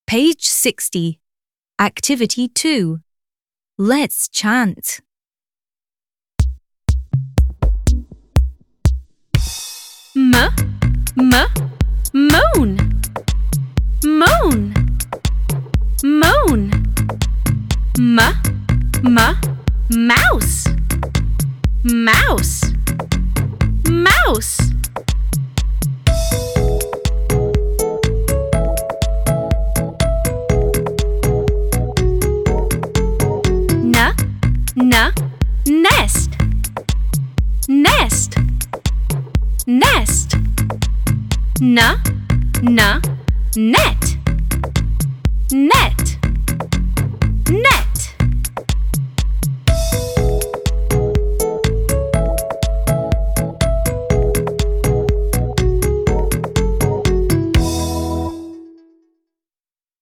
Page 60. Activity 2. Let's chant. Moan, moan, moan. Mouse, mouse.